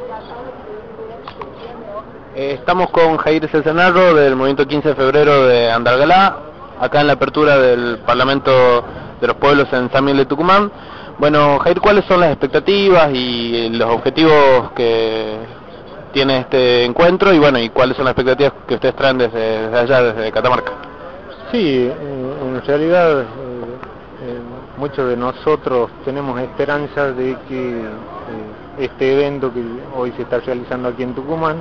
Estamos con Jair Celsanarro del Movimiento 15 de Febrero de Andalgalá, acá en la apertura del Parlamento de los Pueblos en San Miguel de Tucumán. Bueno, Jair, ¿cuáles son las expectativas y los objetivos que tiene este encuentro? Y bueno, ¿y cuáles son las expectativas que ustedes traen desde allá, desde Catamarca? Sí, en realidad muchos de nosotros tenemos esperanza de que este evento que hoy se está realizando aquí en Tucumán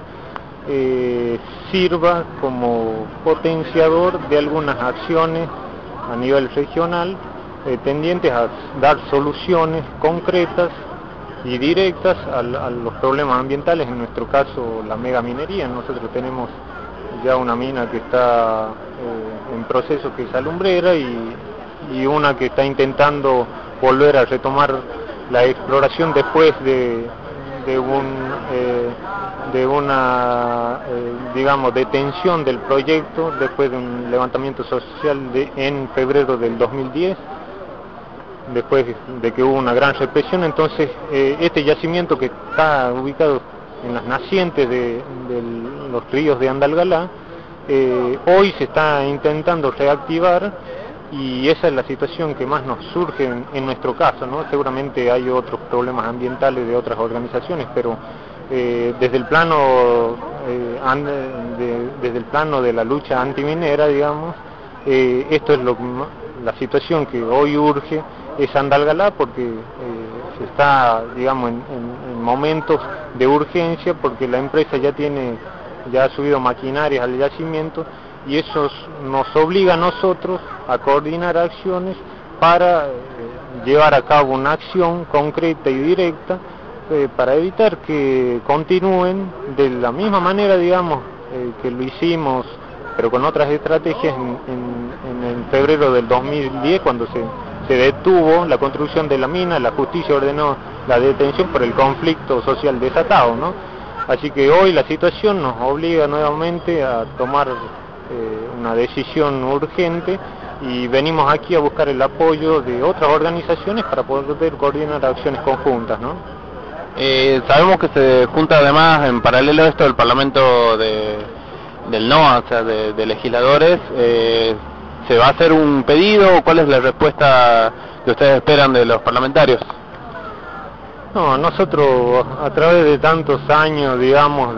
sirva como potenciador de algunas acciones a nivel regional tendientes a dar soluciones concretas y directas a los problemas ambientales, en nuestro caso la megaminería. Nosotros tenemos ya una mina que está en proceso, que es Alumbrera, y una que está intentando volver a retomar la exploración después de una digamos detención del proyecto después de un levantamiento social en febrero del 2010, después de que hubo una gran represión. Entonces este yacimiento, que está ubicado en las nacientes de los ríos de Andalgalá, hoy se está intentando reactivar, y esa es la situación que más nos surge en nuestro caso, ¿no? Seguramente hay otros problemas ambientales de otras organizaciones, pero desde el plano de la lucha antiminera, digamos, esto es la situación que hoy urge, es Andalgalá, porque se está, digamos, en momentos de urgencia, porque la empresa ya ha subido maquinarias al yacimiento, y eso nos obliga a nosotros a coordinar acciones para llevar a cabo una acción concreta y directa para evitar que continúen de la misma manera, digamos, que lo hicimos, pero con otras estrategias en febrero del 2010, cuando se detuvo la construcción de la mina. La justicia ordenó la detención por el conflicto social desatado, ¿no? Así que hoy la situación nos obliga nuevamente a tomar una decisión urgente, y venimos aquí a buscar el apoyo de otras organizaciones para poder coordinar acciones conjuntas, ¿no? Sabemos que se junta además en paralelo a esto el Parlamento del NOA, o sea, de legisladores. ¿Se va a hacer un pedido? ¿Cuál es la respuesta que ustedes esperan de los parlamentarios? No, nosotros, a través de tantos años, digamos,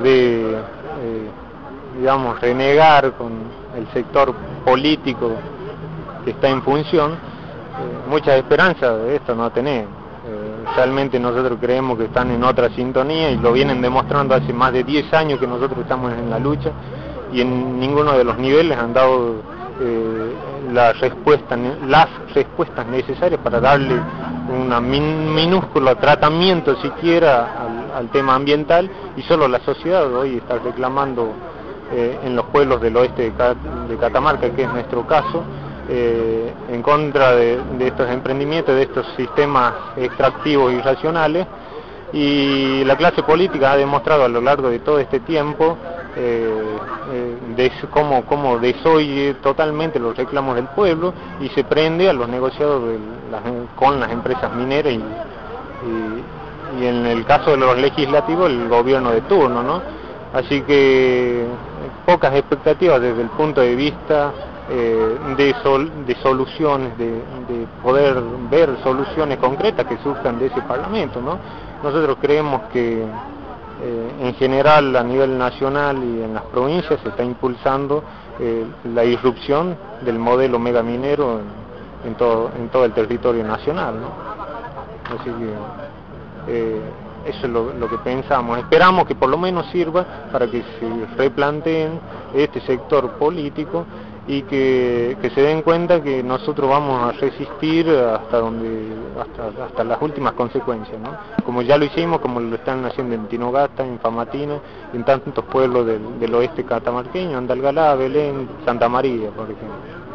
renegar con el sector político que está en función, muchas esperanzas de esto no tenemos. Realmente nosotros creemos que están en otra sintonía, y lo vienen demostrando hace más de 10 años que nosotros estamos en la lucha, y en ninguno de los niveles han dado las respuestas necesarias para darle un minúsculo tratamiento siquiera al tema ambiental, y solo la sociedad hoy está reclamando en los pueblos del oeste de Catamarca, que es nuestro caso, en contra de estos emprendimientos, de estos sistemas extractivos irracionales. Y la clase política ha demostrado a lo largo de todo este tiempo cómo desoye totalmente los reclamos del pueblo y se prende a los negociados con las empresas mineras y en el caso de los legislativos, el gobierno de turno, ¿no? Así que pocas expectativas desde el punto de vista de soluciones, de poder ver soluciones concretas que surjan de ese Parlamento, ¿no? Nosotros creemos que en general a nivel nacional y en las provincias se está impulsando la irrupción del modelo megaminero en todo el territorio nacional, ¿no? Así que eso es lo que pensamos. Esperamos que por lo menos sirva para que se replanteen este sector político y que se den cuenta que nosotros vamos a resistir hasta las últimas consecuencias, ¿no? Como ya lo hicimos, como lo están haciendo en Tinogasta, en Famatina, en tantos pueblos del oeste catamarqueño, Andalgalá, Belén, Santa María, por ejemplo.